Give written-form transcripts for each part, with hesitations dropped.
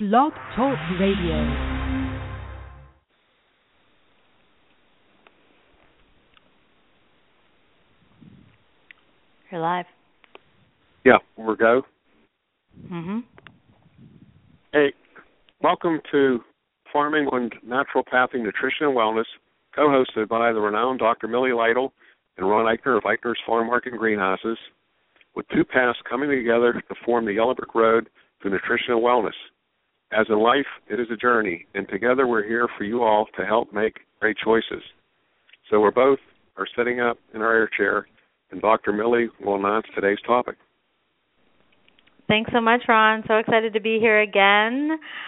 Blog Talk Radio. You're live. Yeah, we're go. Mm-hmm. Hey, welcome to Farming on Naturopathic Nutrition and Wellness, co-hosted by the renowned Dr. Millie Lytle and Ron Eichner of Eichner's Farm Market and Greenhouses, with two paths coming together to form the Yellow Brick Road to nutrition and wellness. As in life, it is a journey, and together we're here for you all to help make great choices. So we're both are sitting up in our air chair, and Dr. Millie will announce today's topic. Thanks so much, Ron. So excited to be here again.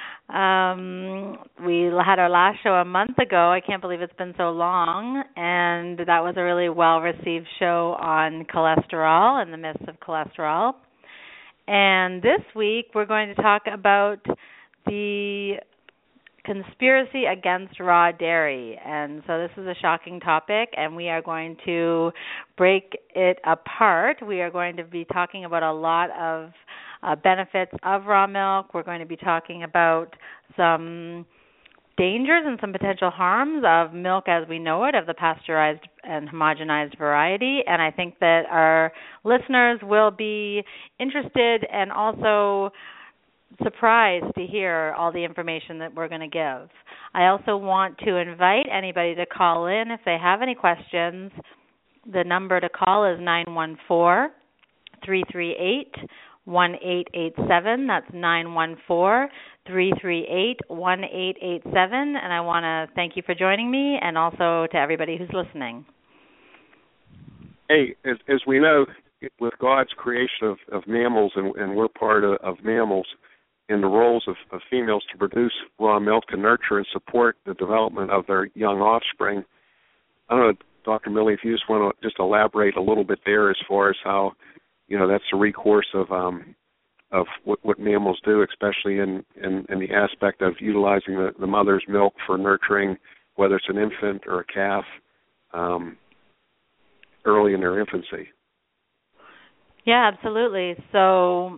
We had our last show a month ago. I can't believe it's been so long. And that was a really well-received show on cholesterol and the myths of cholesterol. And this week we're going to talk about the conspiracy against raw dairy. And so this is a shocking topic, and we are going to break it apart. We are going to be talking about a lot of benefits of raw milk. We're going to be talking about some dangers and some potential harms of milk as we know it, of the pasteurized and homogenized variety. And I think that our listeners will be interested and also surprised to hear all the information that we're going to give. I also want to invite anybody to call in if they have any questions. The number to call is 914-338-1887. That's 914-338-1887. And I want to thank you for joining me, and also to everybody who's listening. Hey, as we know, with God's creation of mammals, and we're part of mammals, in the roles of females to produce raw milk to nurture and support the development of their young offspring. I don't know, Dr. Millie, if you just want to just elaborate a little bit there as far as how, that's a recourse of what mammals do, especially in the aspect of utilizing the mother's milk for nurturing, whether it's an infant or a calf, early in their infancy. Yeah, absolutely. So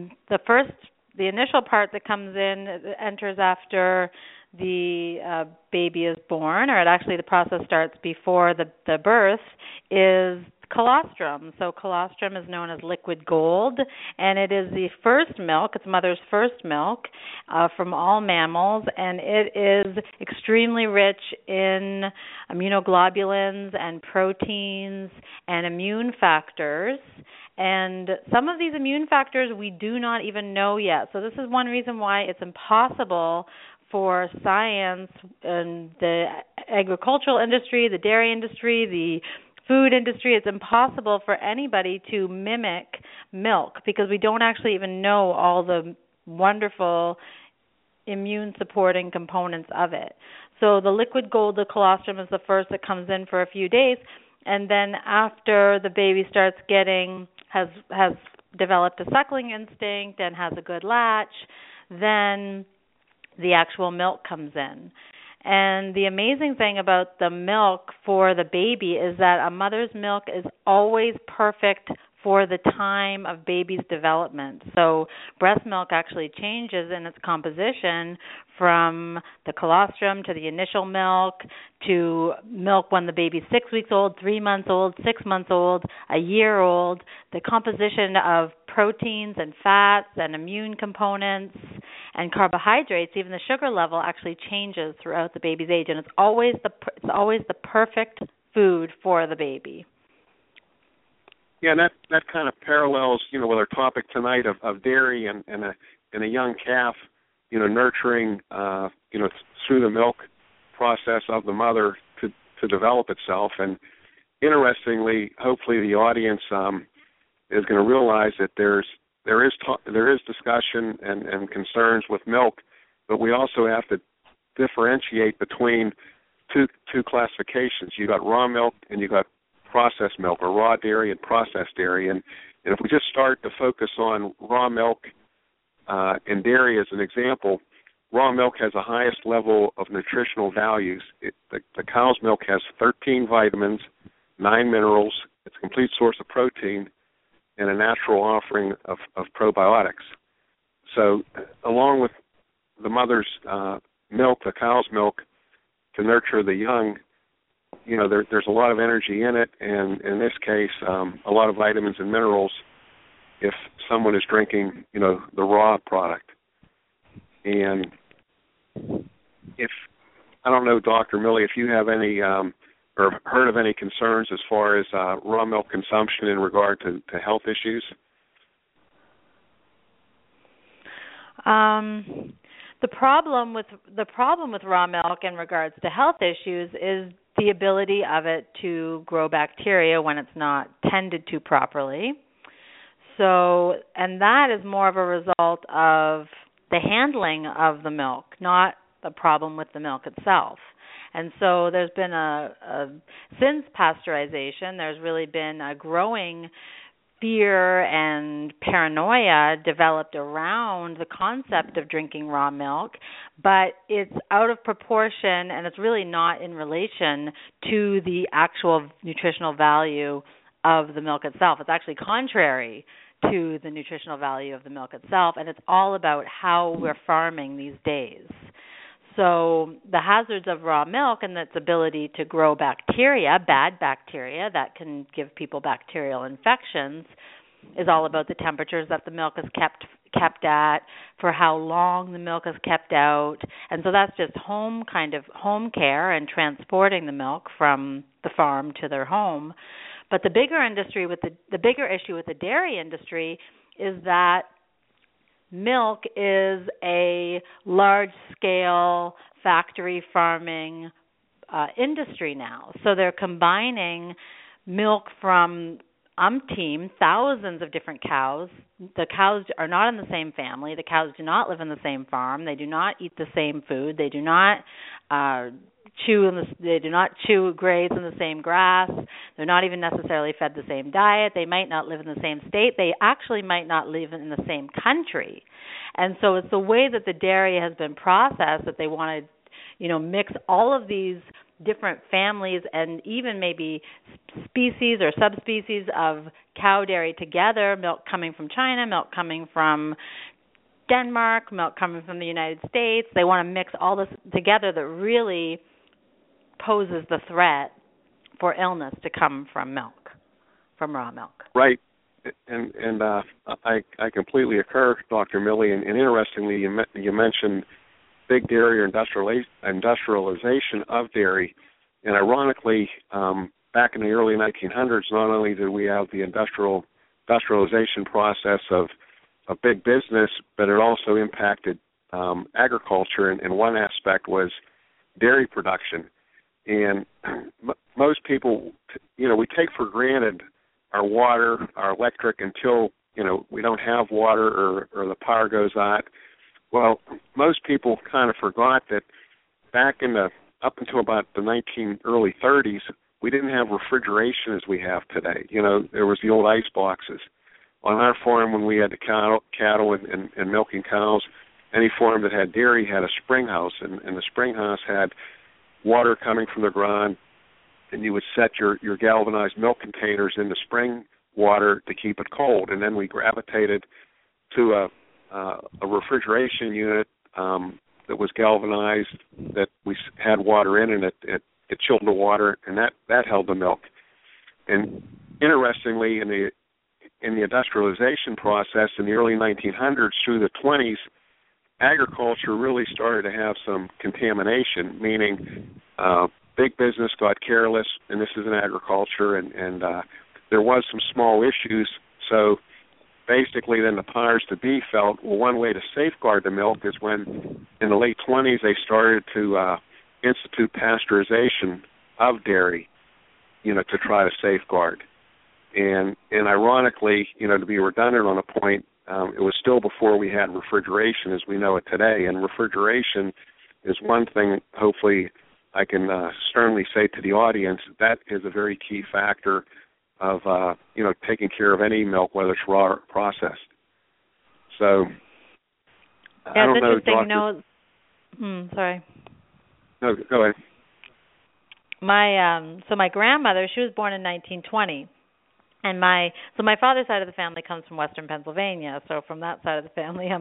the initial part that comes in enters after the baby is born, or the process starts before the birth, is colostrum. So colostrum is known as liquid gold, and it is the first milk, it's mother's first milk from all mammals, and it is extremely rich in immunoglobulins and proteins and immune factors. And some of these immune factors we do not even know yet. So this is one reason why it's impossible for science and the agricultural industry, the dairy industry, the food industry, it's impossible for anybody to mimic milk, because we don't actually even know all the wonderful immune supporting components of it. So the liquid gold, the colostrum, is the first that comes in for a few days. And then after the baby starts has developed a suckling instinct and has a good latch, then the actual milk comes in. And the amazing thing about the milk for the baby is that a mother's milk is always perfect for the time of baby's development. So breast milk actually changes in its composition from the colostrum to the initial milk to milk when the baby's 6 weeks old, 3 months old, 6 months old, a year old. The composition of proteins and fats and immune components and carbohydrates, even the sugar level, actually changes throughout the baby's age, and it's always the perfect food for the baby. Yeah, and that kind of parallels, with our topic tonight of dairy and a young calf, nurturing, through the milk process of the mother to develop itself. And interestingly, hopefully the audience is going to realize that there is discussion and concerns with milk, but we also have to differentiate between two classifications. You got raw milk and you got processed milk, or raw dairy and processed dairy. And if we just start to focus on raw milk and dairy as an example, raw milk has the highest level of nutritional values. The cow's milk has 13 vitamins, 9 minerals, it's a complete source of protein, and a natural offering of probiotics. So along with the mother's milk, the cow's milk, to nurture the young, there's a lot of energy in it, and in this case, a lot of vitamins and minerals if someone is drinking, the raw product. And I don't know, Dr. Millie, if you have any or heard of any concerns as far as raw milk consumption in regard to health issues? The problem with raw milk in regards to health issues is the ability of it to grow bacteria when it's not tended to properly. So, and that is more of a result of the handling of the milk, not the problem with the milk itself. And so there's been since pasteurization, there's really been a growing fear and paranoia developed around the concept of drinking raw milk, but it's out of proportion and it's really not in relation to the actual nutritional value of the milk itself. It's actually contrary to the nutritional value of the milk itself, and it's all about how we're farming these days. So the hazards of raw milk and its ability to grow bacteria, bad bacteria that can give people bacterial infections, is all about the temperatures that the milk is kept at, for how long the milk is kept out. And so that's just home care and transporting the milk from the farm to their home. But the bigger issue with the dairy industry is that milk is a large-scale factory farming industry now. So they're combining milk from thousands of different cows. The cows are not in the same family. The cows do not live in the same farm. They do not eat the same food. They do not graze in the same grass. They're not even necessarily fed the same diet. They might not live in the same state. They actually might not live in the same country. And so it's the way that the dairy has been processed that they want to, mix all of these different families and even maybe species or subspecies of cow dairy together, milk coming from China, milk coming from Denmark, milk coming from the United States. They want to mix all this together that really poses the threat for illness to come from milk, from raw milk. Right. And I completely concur, Dr. Millie. And interestingly, you mentioned big dairy or industrialization of dairy. And ironically, back in the early 1900s, not only did we have the industrialization process of big business, but it also impacted agriculture. And one aspect was dairy production. And most people, we take for granted our water, our electric until, we don't have water or the power goes out. Well, most people kind of forgot that back up until about the early 30s, we didn't have refrigeration as we have today. There was the old ice boxes. On our farm, when we had the cattle and milking cows, any farm that had dairy had a spring house, and the spring house had water coming from the ground, and you would set your galvanized milk containers in the spring water to keep it cold. And then we gravitated to a refrigeration unit that was galvanized, that we had water in, and it chilled the water, and that held the milk. And interestingly, in the industrialization process in the early 1900s through the 20s, agriculture really started to have some contamination, meaning big business got careless, and this is in agriculture, and there was some small issues. So basically then the powers to be felt, well, one way to safeguard the milk is when in the late 20s they started to institute pasteurization of dairy, to try to safeguard. And ironically, to be redundant on a point, it was still before we had refrigeration as we know it today. And refrigeration is one thing, hopefully, I can sternly say to the audience, that is a very key factor of, taking care of any milk, whether it's raw or processed. So, I don't know, Doctor. Sorry. No, go ahead. My grandmother, she was born in 1920. And my father's side of the family comes from Western Pennsylvania, so from that side of the family, I'm a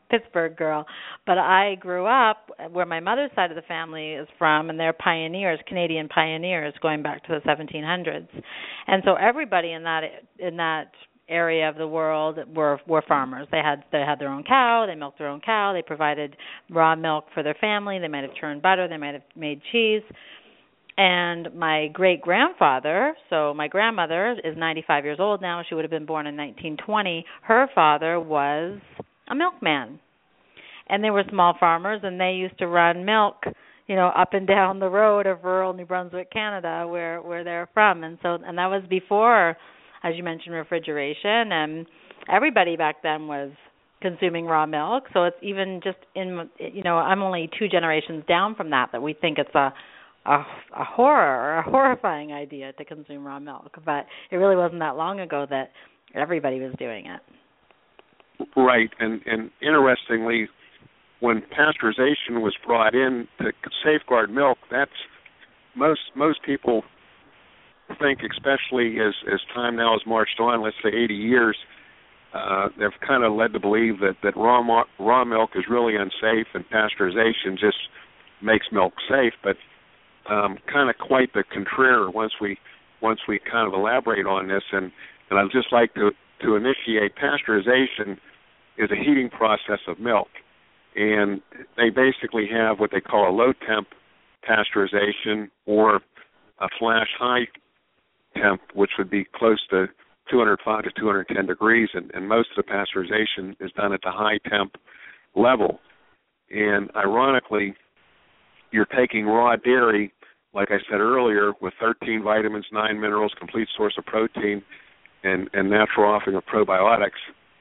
Pittsburgh girl. But I grew up where my mother's side of the family is from, and they're pioneers, Canadian pioneers, going back to the 1700s. And so everybody in that area of the world were farmers. They had their own cow, they milked their own cow, they provided raw milk for their family, they might have churned butter, they might have made cheese. And my great-grandfather, so my grandmother is 95 years old now, she would have been born in 1920, her father was a milkman. And they were small farmers, and they used to run milk, up and down the road of rural New Brunswick, Canada, where they're from. And that was before, as you mentioned, refrigeration, and everybody back then was consuming raw milk. So it's even just I'm only 2 generations down from that we think it's a horror or a horrifying idea to consume raw milk. But it really wasn't that long ago that everybody was doing it. Right, and interestingly, when pasteurization was brought in to safeguard milk, that's most people think, especially as time now has marched on, let's say 80 years, they've kind of led to believe that raw milk is really unsafe and pasteurization just makes milk safe. But kind of quite the contrary once we kind of elaborate on this, and I'd just like to initiate. Pasteurization is a heating process of milk, and they basically have what they call a low temp pasteurization or a flash high temp, which would be close to 205 to 210 degrees, and most of the pasteurization is done at the high temp level. And ironically, you're taking raw dairy, like I said earlier, with 13 vitamins, 9 minerals, complete source of protein, and natural offering of probiotics.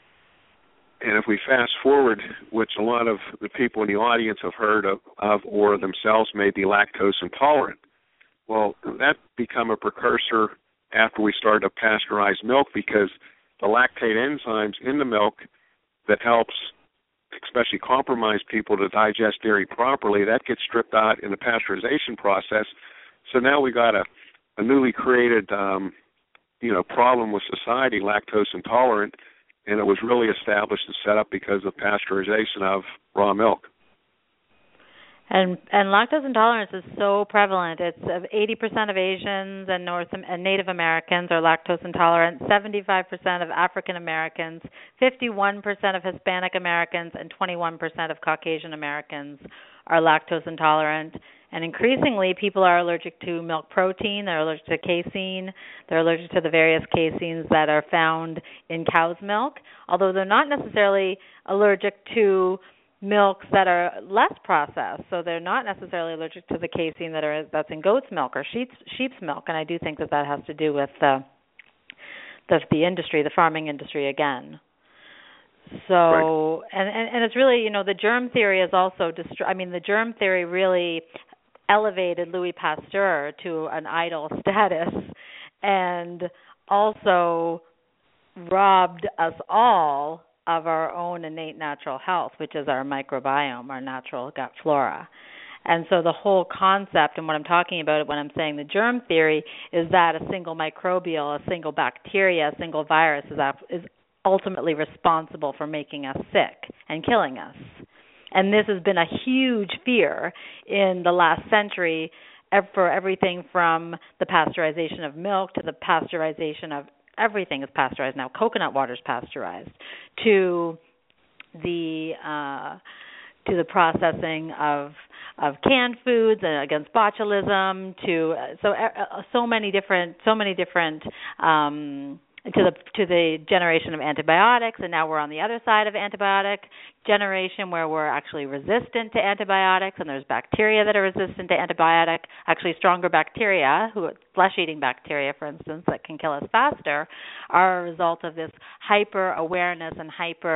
And if we fast forward, which a lot of the people in the audience have heard of or themselves may be lactose intolerant, well, that become a precursor after we started to pasteurize milk, because the lactate enzymes in the milk that helps especially compromised people to digest dairy properly, that gets stripped out in the pasteurization process. So now we got a newly created problem with society, lactose intolerant, and it was really established and set up because of pasteurization of raw milk. And lactose intolerance is so prevalent. It's 80% of Asians and Native Americans are lactose intolerant, 75% of African Americans, 51% of Hispanic Americans, and 21% of Caucasian Americans are lactose intolerant. And increasingly, people are allergic to milk protein, they're allergic to casein, they're allergic to the various caseins that are found in cow's milk, although they're not necessarily allergic to milks that are less processed, so they're not necessarily allergic to the casein that's in goat's milk or sheep's milk, and I do think that has to do with the industry, the farming industry again. So, right. and it's really, the germ theory is also the germ theory really elevated Louis Pasteur to an idol status, and also robbed us all of our own innate natural health, which is our microbiome, our natural gut flora. And so the whole concept, and what I'm talking about when I'm saying the germ theory, is that a single microbial, a single bacteria, a single virus is ultimately responsible for making us sick and killing us. And this has been a huge fear in the last century for everything from the pasteurization of milk to the pasteurization of everything is pasteurized now. Coconut water is pasteurized, to the processing of canned foods against botulism, to so many different to the generation of antibiotics, and now we're on the other side of antibiotic generation where we're actually resistant to antibiotics, and there's bacteria that are resistant to antibiotic, actually stronger bacteria, flesh-eating bacteria, for instance, that can kill us faster, are a result of this hyper-awareness and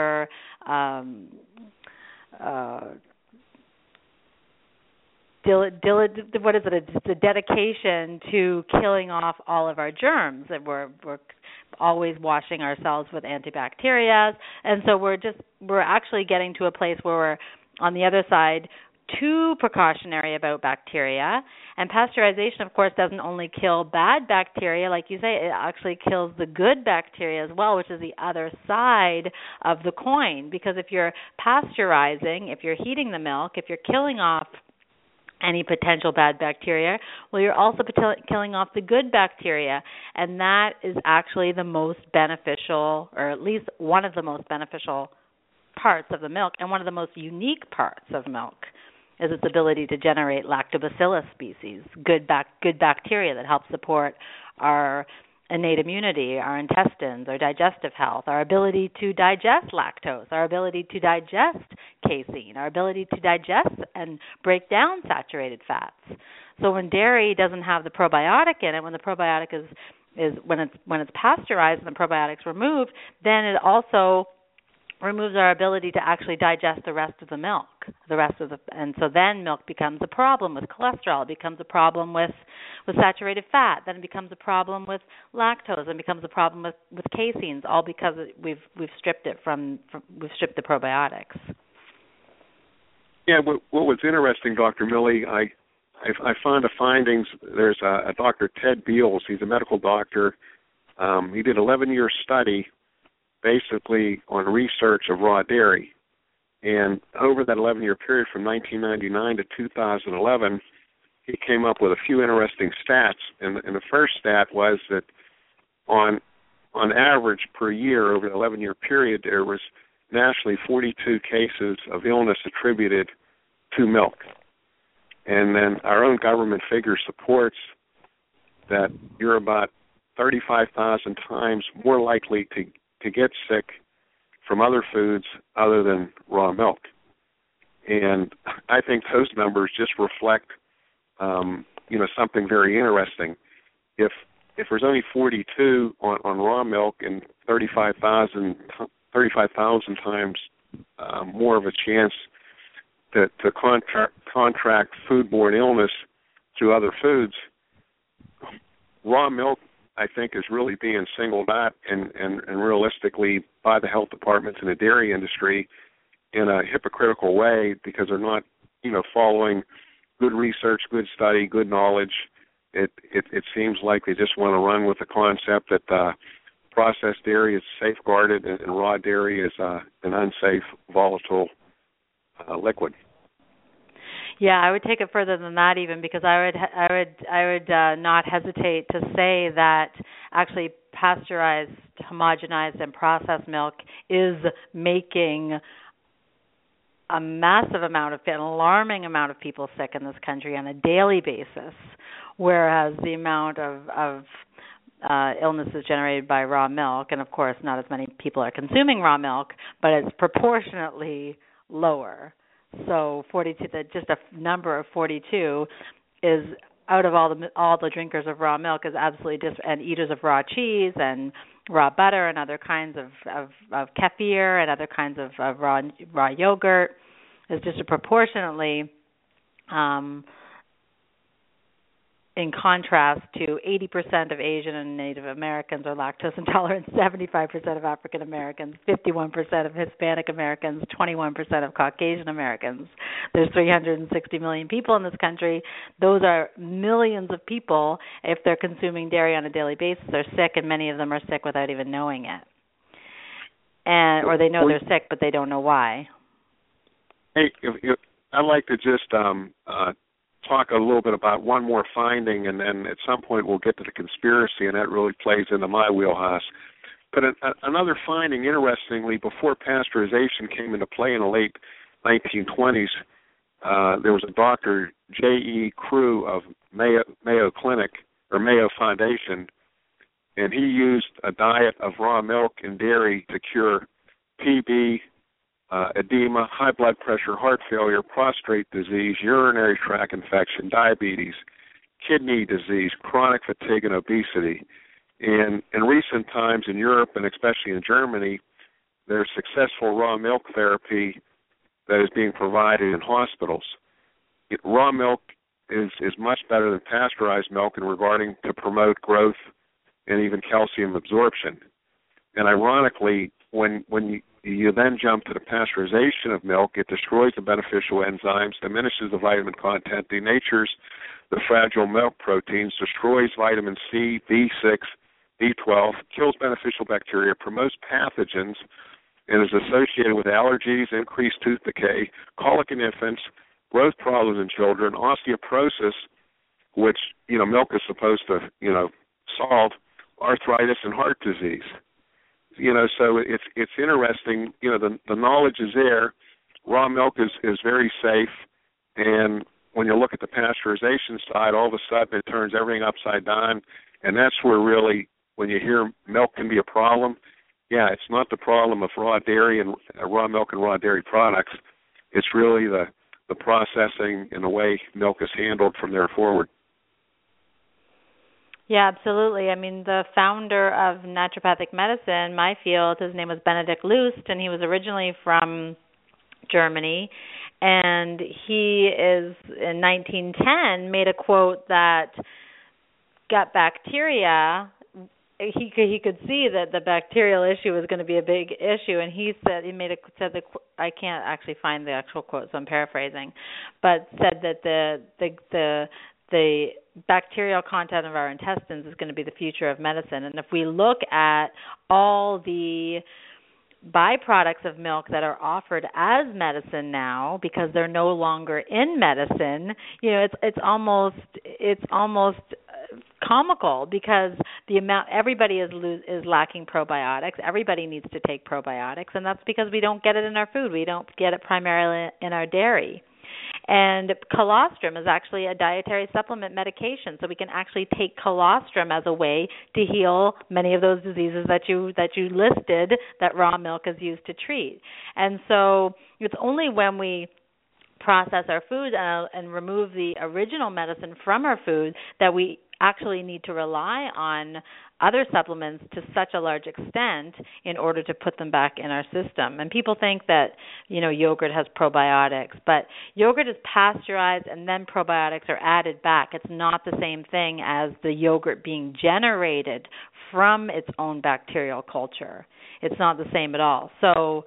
the dedication to killing off all of our germs, that we're always washing ourselves with antibacterials, and so we're actually getting to a place where we're on the other side too precautionary about bacteria. And pasteurization, of course, doesn't only kill bad bacteria, like you say, it actually kills the good bacteria as well, which is the other side of the coin. Because if you're pasteurizing, if you're heating the milk, if you're killing off any potential bad bacteria, well, you're also killing off the good bacteria, and that is actually the most beneficial, or at least one of the most beneficial parts of the milk, and one of the most unique parts of milk is its ability to generate lactobacillus species, good bacteria that help support our innate immunity, our intestines, our digestive health, our ability to digest lactose, our ability to digest casein, our ability to digest and break down saturated fats. So when dairy doesn't have the probiotic in it, when the probiotic is when it's pasteurized and the probiotic's removed, then it also removes our ability to actually digest the rest of the milk, and so then milk becomes a problem with cholesterol, it becomes a problem with saturated fat, then it becomes a problem with lactose, and becomes a problem with caseins, all because we've stripped it we've stripped the probiotics. Yeah, what was interesting, Dr. Milley, I found the findings. There's a Dr. Ted Beals. He's a medical doctor. He did an 11-year study basically on research of raw dairy. And over that 11-year period from 1999 to 2011, he came up with a few interesting stats. And the first stat was that on average per year over the 11-year period, there was nationally 42 cases of illness attributed to milk. And then our own government figure supports that you're about 35,000 times more likely to get sick from other foods other than raw milk. And I think those numbers just reflect, something very interesting. If there's only 42 on raw milk and 35,000 times more of a chance to contract foodborne illness through other foods, raw milk, I think, is really being singled out and realistically by the health departments in the dairy industry in a hypocritical way, because they're not, following good research, good study, good knowledge. It seems like they just want to run with the concept that processed dairy is safeguarded and raw dairy is an unsafe, volatile liquid. Yeah, I would take it further than that even, because I would not hesitate to say that actually pasteurized, homogenized, and processed milk is making a massive amount of, an alarming amount of people sick in this country on a daily basis, whereas the amount of illnesses generated by raw milk, and of course not as many people are consuming raw milk, but it's proportionately lower. So 42, just a number of 42 is out of all the drinkers of raw milk is absolutely and eaters of raw cheese and raw butter and other kinds of kefir and other kinds of raw yogurt is just a proportionately in contrast to 80% of Asian and Native Americans are lactose intolerant, 75% of African Americans, 51% of Hispanic Americans, 21% of Caucasian Americans. There's 360 million people in this country. Those are millions of people. If they're consuming dairy on a daily basis, they're sick, and many of them are sick without even knowing it. Or they know they're sick, but they don't know why. Hey, I'd like to just talk a little bit about one more finding, and then at some point we'll get to the conspiracy, and that really plays into my wheelhouse. But another finding, interestingly, before pasteurization came into play in the late 1920s, there was a Dr. J.E. Crew of Mayo Clinic, or Mayo Foundation, and he used a diet of raw milk and dairy to cure TB, edema, high blood pressure, heart failure, prostate disease, urinary tract infection, diabetes, kidney disease, chronic fatigue, and obesity. And in recent times in Europe, and especially in Germany, there's successful raw milk therapy that is being provided in hospitals. Raw milk is much better than pasteurized milk in regarding to promote growth and even calcium absorption. And ironically, when you then jump to the pasteurization of milk, it destroys the beneficial enzymes, diminishes the vitamin content, denatures the fragile milk proteins, destroys vitamin C, B6, B12, kills beneficial bacteria, promotes pathogens, and is associated with allergies, increased tooth decay, colic in infants, growth problems in children, osteoporosis, which, milk is supposed to, solve, arthritis, and heart disease. So it's interesting. The knowledge is there. Raw milk is very safe, and when you look at the pasteurization side, all of a sudden it turns everything upside down, and that's where really, when you hear milk can be a problem, it's not the problem of raw dairy and raw milk and raw dairy products. It's really the processing and the way milk is handled from there forward. Yeah, absolutely. I mean, the founder of naturopathic medicine, my field, his name was Benedict Lust, and he was originally from Germany. And he is, in 1910, made a quote that gut bacteria, he could see that the bacterial issue was going to be a big issue, and he said I can't actually find the actual quote, so I'm paraphrasing, but said that the bacterial content of our intestines is going to be the future of medicine. And if we look at all the byproducts of milk that are offered as medicine now, because they're no longer in medicine, it's almost comical, because the amount everybody is lacking probiotics. Everybody needs to take probiotics, and that's because we don't get it in our food. We don't get it primarily in our dairy. And colostrum is actually a dietary supplement medication, so we can actually take colostrum as a way to heal many of those diseases that you listed that raw milk is used to treat. And so it's only when we process our food and remove the original medicine from our food that we actually need to rely on other supplements to such a large extent in order to put them back in our system. And people think that, yogurt has probiotics, but yogurt is pasteurized and then probiotics are added back. It's not the same thing as the yogurt being generated from its own bacterial culture. It's not the same at all. So,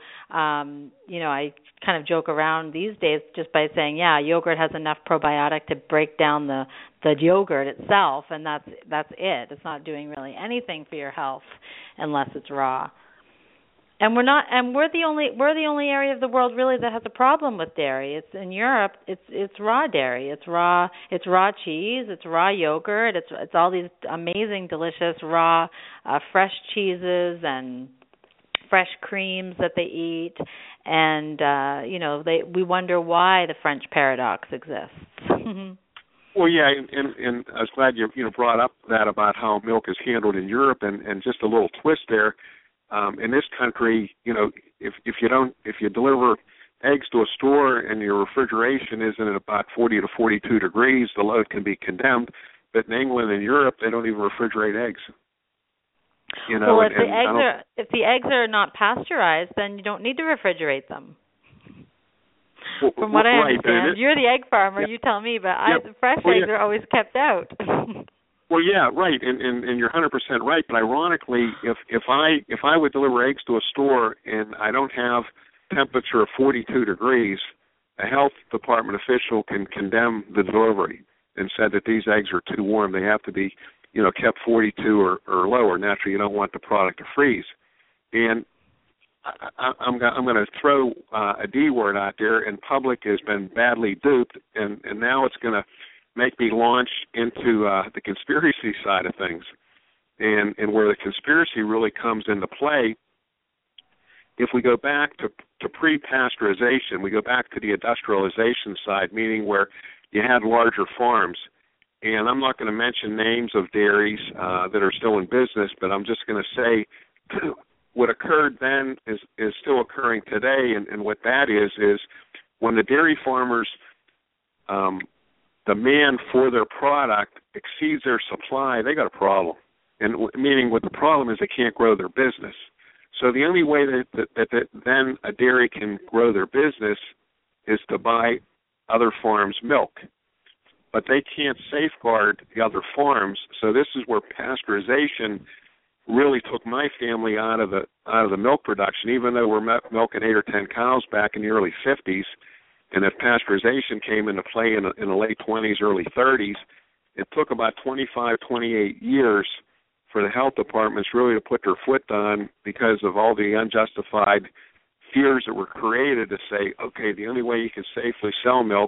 I kind of joke around these days just by saying, yogurt has enough probiotic to break down the yogurt itself, and that's it. It's not doing really anything for your health unless it's raw. And we're the only area of the world really that has a problem with dairy. It's in Europe. It's raw dairy. It's raw cheese. It's raw yogurt. It's all these amazing, delicious raw, fresh cheeses and fresh creams that they eat, and we wonder why the French paradox exists. Well, and I was glad you brought up that about how milk is handled in Europe, and just a little twist there. In this country, if you deliver eggs to a store and your refrigeration isn't at about 40 to 42 degrees, the load can be condemned. But in England and Europe, they don't even refrigerate eggs. Well, if the eggs are not pasteurized, then you don't need to refrigerate them. From what I understand, you're the egg farmer. You tell me, but the fresh eggs are always kept out. Well, right, and you're 100% right. But ironically, if I would deliver eggs to a store and I don't have temperature of 42 degrees, a health department official can condemn the delivery and said that these eggs are too warm. They have to be kept 42 or lower. Naturally, you don't want the product to freeze. And I'm going to throw a D word out there, and public has been badly duped, and now it's going to make me launch into the conspiracy side of things, and where the conspiracy really comes into play. If we go back to pre-pasteurization, we go back to the industrialization side, meaning where you had larger farms. And I'm not going to mention names of dairies that are still in business, but I'm just going to say what occurred then is still occurring today, and what that is when the dairy farmers' demand for their product exceeds their supply, they got a problem. And meaning what the problem is, they can't grow their business. So the only way that then a dairy can grow their business is to buy other farms' milk. But they can't safeguard the other farms, so this is where pasteurization really took my family out of the milk production, even though we're milking 8 or 10 cows back in the early 50s. And if pasteurization came into play in the late 20s, early 30s, it took about 25, 28 years for the health departments really to put their foot down because of all the unjustified fears that were created to say, okay, the only way you can safely sell milk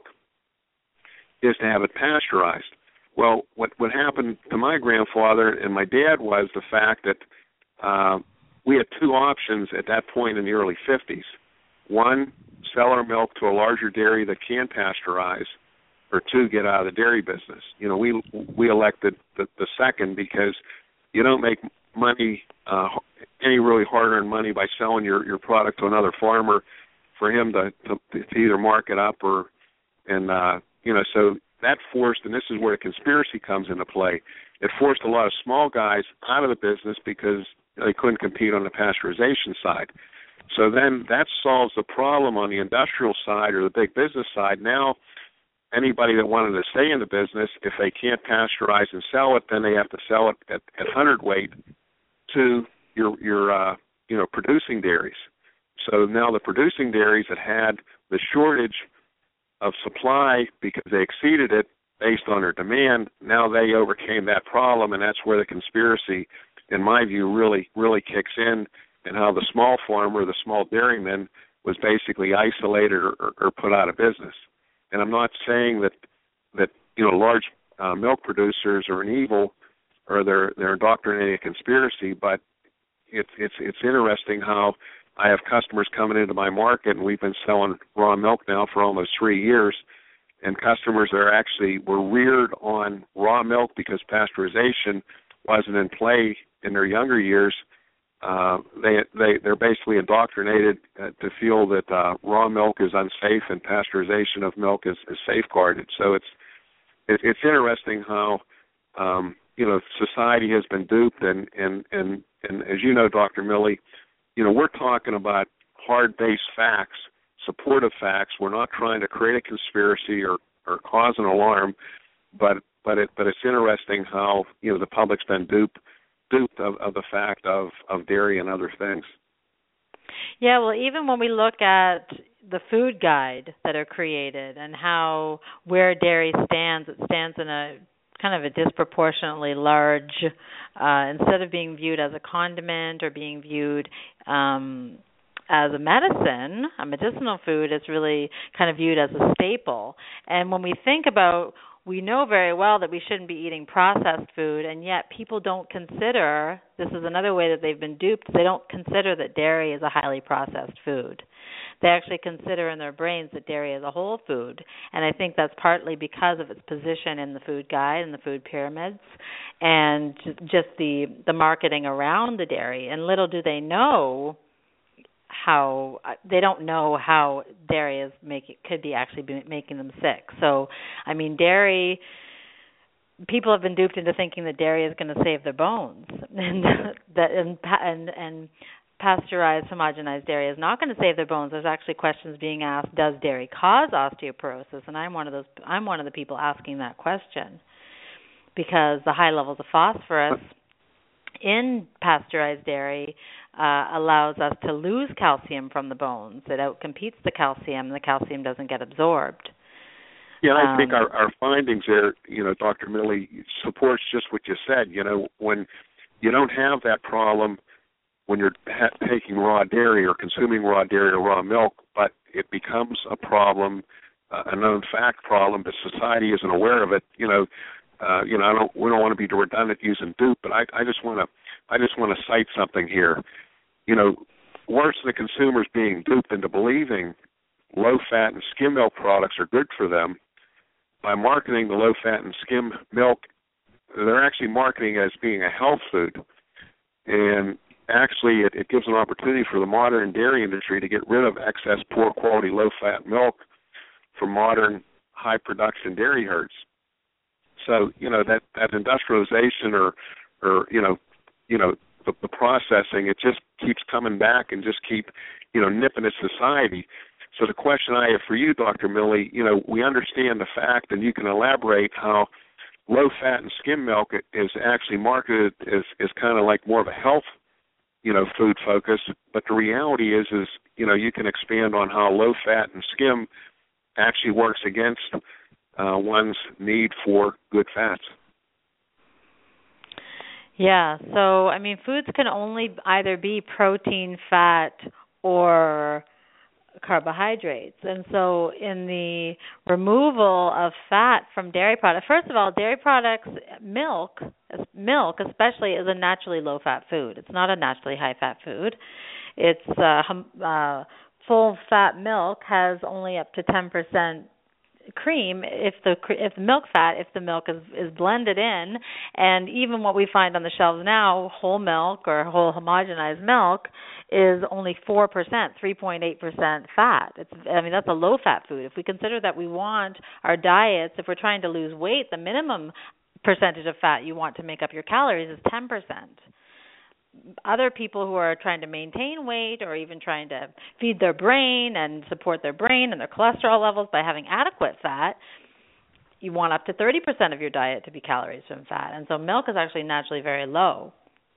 is to have it pasteurized. Well, what happened to my grandfather and my dad was the fact that we had two options at that point in the early 50s. One, sell our milk to a larger dairy that can pasteurize, or two, get out of the dairy business. You know, we elected the second because you don't make money, any really hard-earned money by selling your product to another farmer for him to either mark it up or, and so that forced, and this is where the conspiracy comes into play, it forced a lot of small guys out of the business because they couldn't compete on the pasteurization side. So then that solves the problem on the industrial side or the big business side. Now, anybody that wanted to stay in the business, if they can't pasteurize and sell it, then they have to sell it at hundredweight to your producing dairies. So now the producing dairies that had the shortage of supply because they exceeded it based on their demand, now they overcame that problem, and that's where the conspiracy, in my view, really kicks in, and how the small farmer, the small dairyman, was basically isolated or put out of business. And I'm not saying that large milk producers are an evil or they're indoctrinating a conspiracy, but it's interesting how I have customers coming into my market, and we've been selling raw milk now for almost 3 years, and customers that were reared on raw milk because pasteurization wasn't in play in their younger years. They're basically indoctrinated to feel that raw milk is unsafe and pasteurization of milk is safeguarded. So it's interesting how society has been duped, and as you know, Dr. Milley, we're talking about hard-based facts, supportive facts. We're not trying to create a conspiracy or cause an alarm, but it's interesting how the public's been duped of the fact of dairy and other things. Yeah, well, even when we look at the food guide that are created and where dairy stands, it stands in a kind of a disproportionately large, instead of being viewed as a condiment or being viewed as a medicine, a medicinal food, it's really kind of viewed as a staple. And when we think about, we know very well that we shouldn't be eating processed food, and yet people don't consider, this is another way that they've been duped, they don't consider that dairy is a highly processed food. They actually consider in their brains that dairy is a whole food, and I think that's partly because of its position in the food guide and the food pyramids and just the marketing around the dairy. And little do they know how dairy could be actually making them sick. So, I mean, dairy, people have been duped into thinking that dairy is going to save their bones, and pasteurized, homogenized dairy is not going to save their bones. There's actually questions being asked: does dairy cause osteoporosis? And I'm one of the people asking that question, because the high levels of phosphorus in pasteurized dairy allows us to lose calcium from the bones. It outcompetes the calcium, and the calcium doesn't get absorbed. Yeah, I think our findings there, Dr. Milley, supports just what you said. When you don't have that problem when you're taking raw dairy or consuming raw dairy or raw milk, but it becomes a problem, a known fact problem, but society isn't aware of it. We don't want to be redundant using dupe, but I just want to cite something here. Worse than the consumers being duped into believing low-fat and skim milk products are good for them, by marketing the low-fat and skim milk, they're actually marketing it as being a health food. And actually, it gives an opportunity for the modern dairy industry to get rid of excess poor-quality low-fat milk from modern high-production dairy herds. So, that industrialization or the processing, it just keeps coming back and just keep, nipping at society. So the question I have for you, Dr. Milley, we understand the fact, and you can elaborate how low-fat and skim milk is actually marketed as kind of like more of a health, food focus. But the reality is you can expand on how low-fat and skim actually works against one's need for good fats. Yeah, so I mean, foods can only either be protein, fat, or carbohydrates. And so in the removal of fat from dairy products, first of all, dairy products, milk especially, is a naturally low-fat food. It's not a naturally high-fat food. It's full-fat milk has only up to 10% cream if the milk fat, if the milk is blended in. And even what we find on the shelves now, whole milk or whole homogenized milk, is only 4%, 3.8% fat. That's a low fat food. If we consider that we want our diets, if we're trying to lose weight, the minimum percentage of fat you want to make up your calories is 10%. Other people who are trying to maintain weight or even trying to feed their brain and support their brain and their cholesterol levels by having adequate fat, you want up to 30% of your diet to be calories from fat. And so milk is actually naturally very low.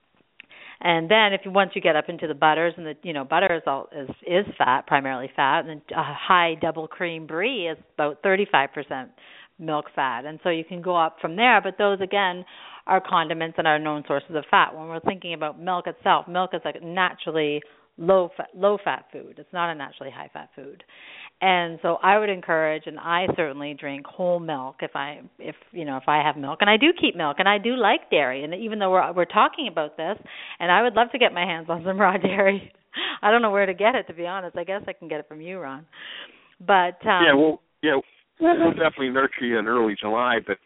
And then once you get up into the butters, and butter is fat, primarily fat, and a high double cream brie is about 35% milk fat. And so you can go up from there, but those again are condiments and are known sources of fat. When we're thinking about milk itself, milk is a naturally low fat food. It's not a naturally high fat food. And so I would encourage, and I certainly drink whole milk if I have milk, and I do keep milk, and I do like dairy. And even though we're talking about this, and I would love to get my hands on some raw dairy. I don't know where to get it, to be honest. I guess I can get it from you, Ron. But we'll definitely nurture you in early July. But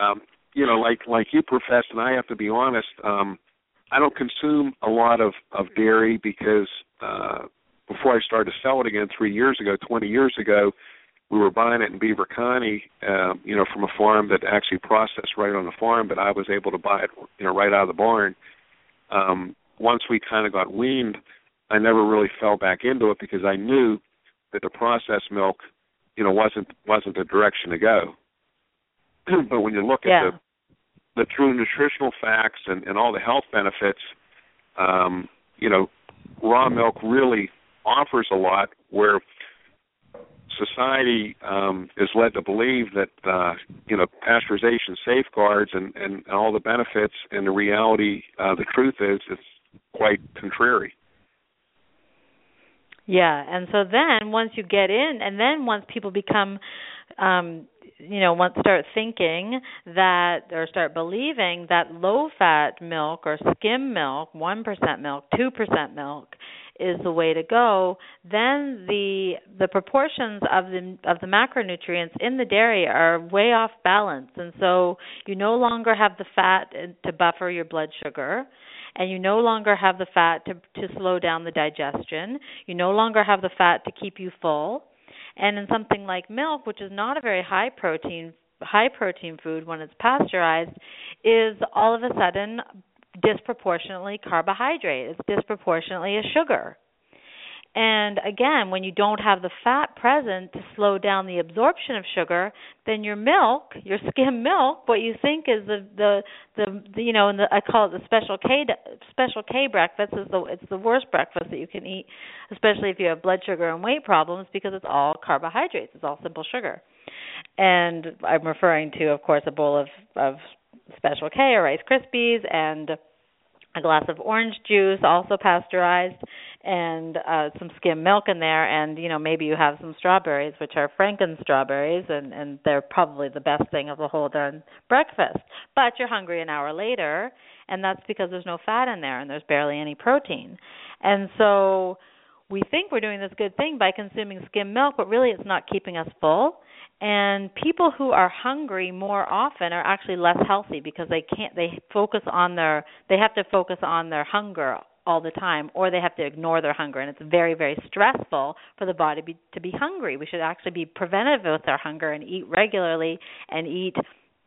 like you professed, and I have to be honest, I don't consume a lot of dairy because before I started to sell it again 20 years ago, we were buying it in Beaver County, from a farm that actually processed right on the farm, but I was able to buy it, right out of the barn. Once we kind of got weaned, I never really fell back into it because I knew that the processed milk, wasn't the direction to go. But when you look at the true nutritional facts and all the health benefits, raw milk really offers a lot, where society is led to believe that, pasteurization safeguards and all the benefits, and the reality, the truth is it's quite contrary. Yeah, and so then once you get in, and then once people become, start thinking that, or start believing that low-fat milk or skim milk, 1% milk, 2% milk, is the way to go, then the proportions of the macronutrients in the dairy are way off balance, and so you no longer have the fat to buffer your blood sugar, and you no longer have the fat to slow down the digestion. You no longer have the fat to keep you full. And in something like milk, which is not a very high protein food when it's pasteurized, is all of a sudden disproportionately carbohydrate. It's disproportionately a sugar. And again, when you don't have the fat present to slow down the absorption of sugar, then your milk, your skim milk, what you think is I call it the special K breakfast, it's the worst breakfast that you can eat, especially if you have blood sugar and weight problems, because it's all carbohydrates, it's all simple sugar. And I'm referring to, of course, a bowl of Special K or Rice Krispies, and a glass of orange juice, also pasteurized, and some skim milk in there, and maybe you have some strawberries, which are Franken strawberries, and they're probably the best thing of the whole darn breakfast. But you're hungry an hour later, and that's because there's no fat in there and there's barely any protein. And so we think we're doing this good thing by consuming skim milk, but really it's not keeping us full. And people who are hungry more often are actually less healthy because they have to focus on their hunger all the time, or they have to ignore their hunger, and it's very, very stressful for the body to be hungry. We should actually be preventive with our hunger and eat regularly and eat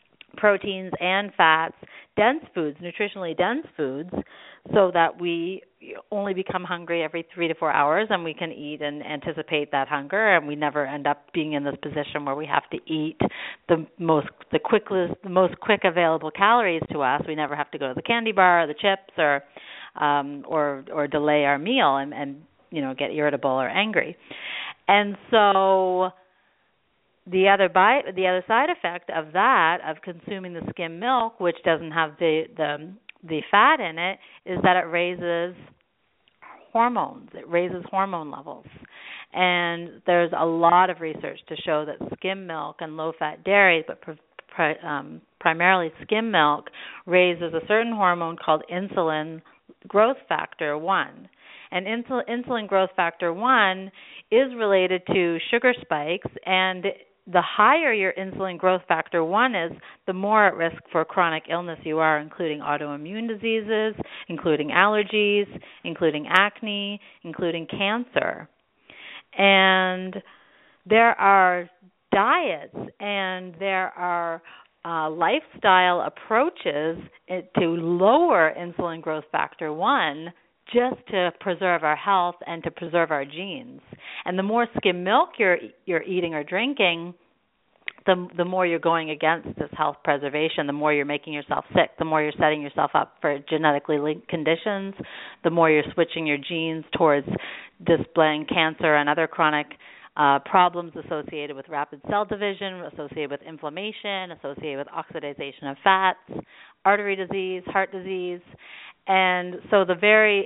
proteins and fats, dense foods, nutritionally dense foods, so that we only become hungry every 3 to 4 hours, and we can eat and anticipate that hunger, and we never end up being in this position where we have to eat the most quick available calories to us. We never have to go to the candy bar or the chips or delay our meal and get irritable or angry. And so the other side effect of that, of consuming the skim milk, which doesn't have the fat in it, is that it raises hormones. It raises hormone levels. And there's a lot of research to show that skim milk and low-fat dairy, but primarily skim milk, raises a certain hormone called insulin growth factor 1. And insulin growth factor 1 is related to sugar spikes, and the higher your insulin growth factor 1 is, the more at risk for chronic illness you are, including autoimmune diseases, including allergies, including acne, including cancer. And there are diets and there are lifestyle approaches to lower insulin growth factor 1 just to preserve our health and to preserve our genes. And the more skim milk you're eating or drinking, the more you're going against this health preservation, the more you're making yourself sick, the more you're setting yourself up for genetically linked conditions, the more you're switching your genes towards displaying cancer and other chronic problems associated with rapid cell division, associated with inflammation, associated with oxidation of fats, artery disease, heart disease. And so the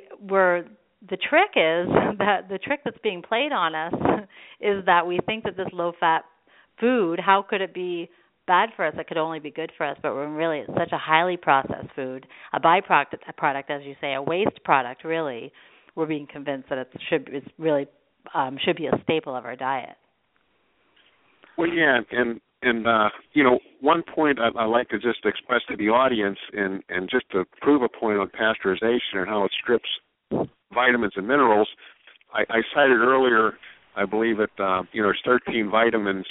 trick that's being played on us is that we think that this low-fat food, how could it be bad for us? It could only be good for us, but when really it's such a highly processed food, a byproduct, as you say, a waste product, really, we're being convinced that it should be a staple of our diet. Well, yeah, and one point I like to just express to the audience, and just to prove a point on pasteurization and how it strips vitamins and minerals, I cited earlier, I believe there's 13 vitamins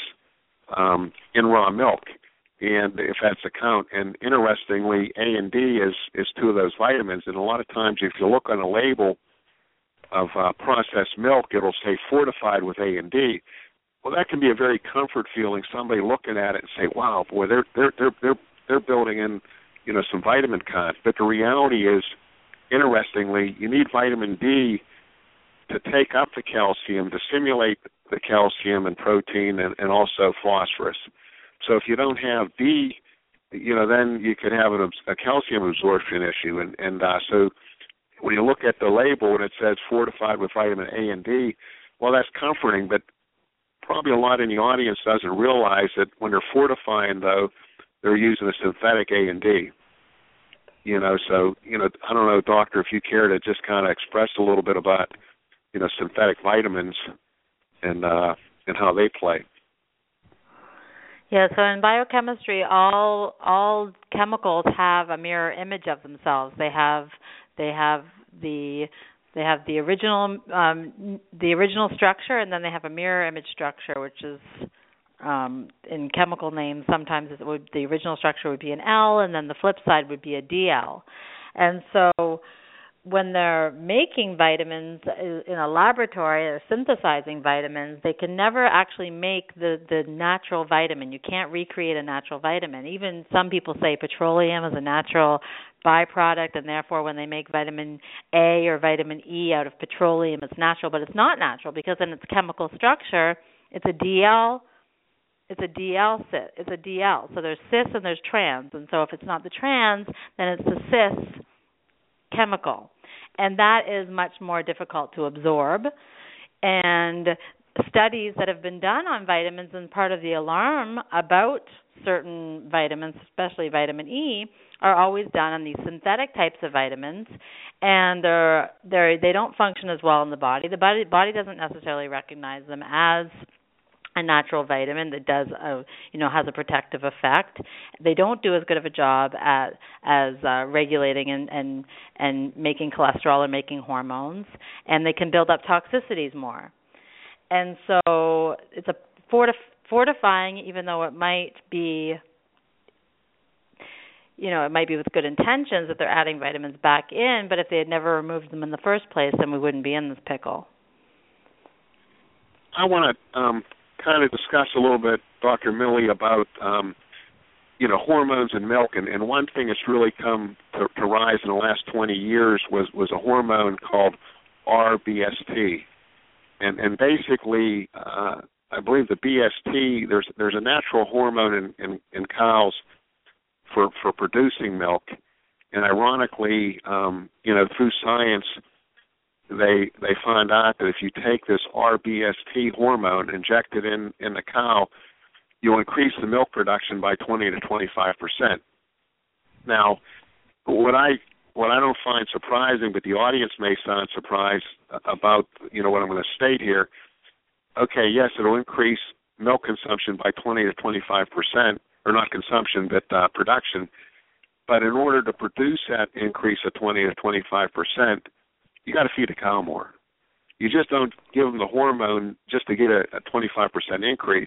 in raw milk, and if that's the count. And interestingly, A and D is two of those vitamins. And a lot of times, if you look on a label of processed milk, it'll say fortified with A and D. Well, that can be a very comfort feeling. Somebody looking at it and say, "Wow, boy, they're building in, some vitamin content." But the reality is, interestingly, you need vitamin D to take up the calcium, to stimulate the calcium and protein, and also phosphorus. So if you don't have D, then you could have a calcium absorption issue. And so when you look at the label and it says fortified with vitamin A and D, well, that's comforting, but probably a lot in the audience doesn't realize that when they're fortifying, though, they're using a synthetic A and D. So, I don't know, Doctor, if you care to just kind of express a little bit about, synthetic vitamins and how they play. Yeah, so in biochemistry, all chemicals have a mirror image of themselves. They have the original structure, and then they have a mirror image structure, which is in chemical names. Sometimes the original structure would be an L, and then the flip side would be a DL. And so when they're making vitamins in a laboratory, or synthesizing vitamins, they can never actually make the natural vitamin. You can't recreate a natural vitamin. Even some people say petroleum is a natural byproduct, and therefore when they make vitamin A or vitamin E out of petroleum, it's natural, but it's not natural, because in its chemical structure, it's a DL. It's a DL. So there's cis and there's trans, and so if it's not the trans, then it's the cis chemical, and that is much more difficult to absorb. And studies that have been done on vitamins, and part of the alarm about certain vitamins, especially vitamin E, are always done on these synthetic types of vitamins, and they don't function as well in the body. The body doesn't necessarily recognize them as a natural vitamin that does, has a protective effect. They don't do as good of a job as regulating and making cholesterol and making hormones, and they can build up toxicities more. And so it's a fortifying, even though it might be, it might be with good intentions that they're adding vitamins back in, but if they had never removed them in the first place, then we wouldn't be in this pickle. I want to kind of discuss a little bit, Dr. Milley, about hormones in milk, and one thing that's really come to rise in the last 20 years was a hormone called RBST, and basically, I believe the BST, there's a natural hormone in cows for producing milk, and ironically, through science, they find out that if you take this RBST hormone, inject it in the cow, you'll increase the milk production by 20 to 25%. Now, what I don't find surprising, but the audience may sound surprised about, what I'm going to state here. Okay, yes, it'll increase milk consumption by 20 to 25%, or not consumption, but production. But in order to produce that increase of 20 to 25%, you got to feed the cow more. You just don't give them the hormone just to get a 25% increase.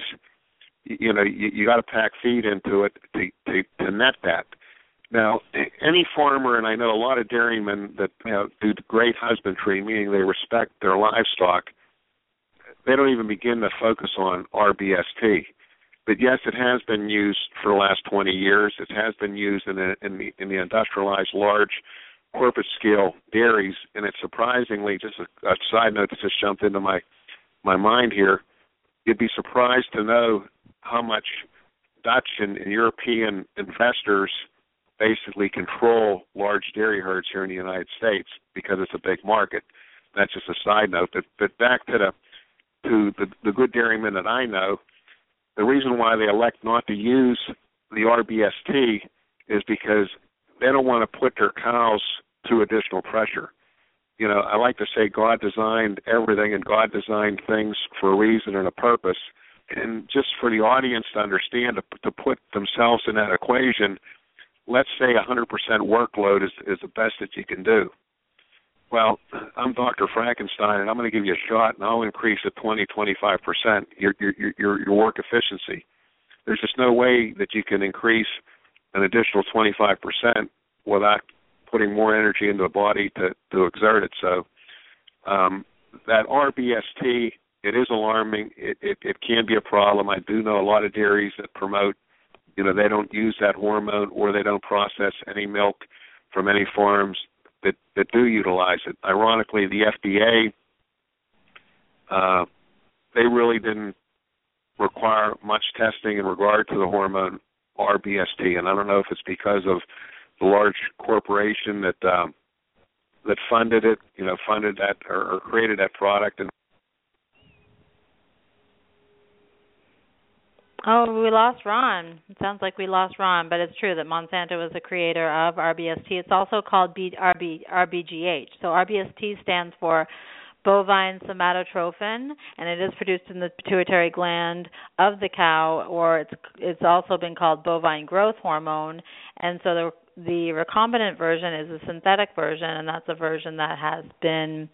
You got to pack feed into it to net that. Now, any farmer, and I know a lot of dairymen that do great husbandry, meaning they respect their livestock, they don't even begin to focus on RBST. But yes, it has been used for the last 20 years. It has been used in the industrialized large corporate scale dairies, and it's surprisingly, just a side note that just jumped into my mind here, you'd be surprised to know how much Dutch and European investors basically control large dairy herds here in the United States because it's a big market. That's just a side note. But back to the good dairymen that I know, the reason why they elect not to use the RBST is because they don't want to put their cows through additional pressure. I like to say God designed everything, and God designed things for a reason and a purpose. And just for the audience to understand, to put themselves in that equation, let's say 100% workload is the best that you can do. Well, I'm Dr. Frankenstein, and I'm going to give you a shot, and I'll increase it 20-25% your work efficiency. There's just no way that you can increase an additional 25% without putting more energy into the body to exert it. So that RBST, it is alarming. It can be a problem. I do know a lot of dairies that promote, they don't use that hormone, or they don't process any milk from any farms that do utilize it. Ironically, the FDA, they really didn't require much testing in regard to the hormone RBST, and I don't know if it's because of the large corporation that funded it, funded that or created that product. And oh, we lost Ron. It sounds like we lost Ron, but it's true that Monsanto was the creator of RBST. It's also called RBGH. So RBST stands for bovine somatotrophin, and it is produced in the pituitary gland of the cow, or it's also been called bovine growth hormone. And so the recombinant version is a synthetic version, and that's a version that has been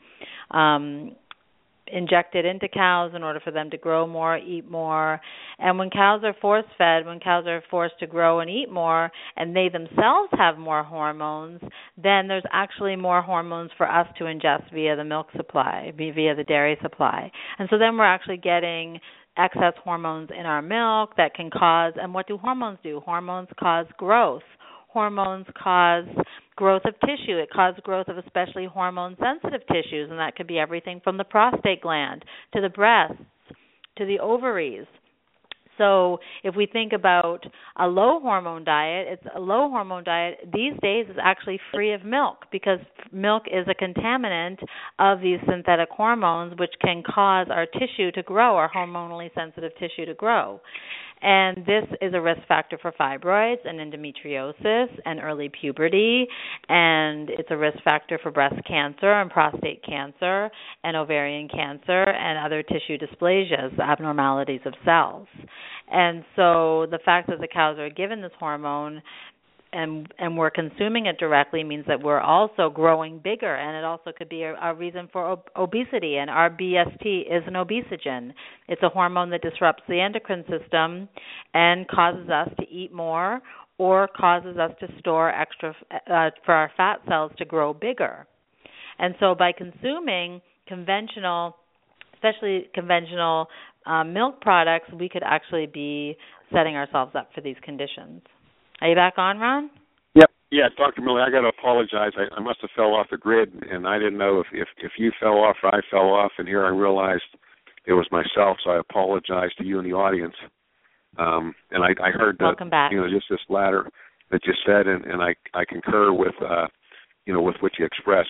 injected into cows in order for them to grow more, eat more. And when cows are force-fed, when cows are forced to grow and eat more, and they themselves have more hormones, then there's actually more hormones for us to ingest via the milk supply, via the dairy supply. And so then we're actually getting excess hormones in our milk that can cause, and what do hormones do? Hormones cause growth. Hormones cause growth of tissue. It causes growth of especially hormone-sensitive tissues, and that could be everything from the prostate gland to the breasts to the ovaries. So if we think about a low-hormone diet, these days is actually free of milk, because milk is a contaminant of these synthetic hormones, which can cause our tissue to grow, our hormonally sensitive tissue to grow. And this is a risk factor for fibroids and endometriosis and early puberty, and it's a risk factor for breast cancer and prostate cancer and ovarian cancer and other tissue dysplasias, abnormalities of cells. And so the fact that the cows are given this hormone and we're consuming it directly means that we're also growing bigger, and it also could be a reason for obesity. And RBST is an obesogen. It's a hormone that disrupts the endocrine system and causes us to eat more or causes us to store extra for our fat cells to grow bigger. And so by consuming conventional, especially conventional milk products, we could actually be setting ourselves up for these conditions. Are you back on, Ron? Yep. Yeah, Dr. Miller, I got to apologize. I must have fell off the grid, and I didn't know if you fell off or I fell off, and here I realized it was myself, so I apologize to you and the audience. And I heard that, welcome back. Just this latter that you said, and I concur with, with what you expressed.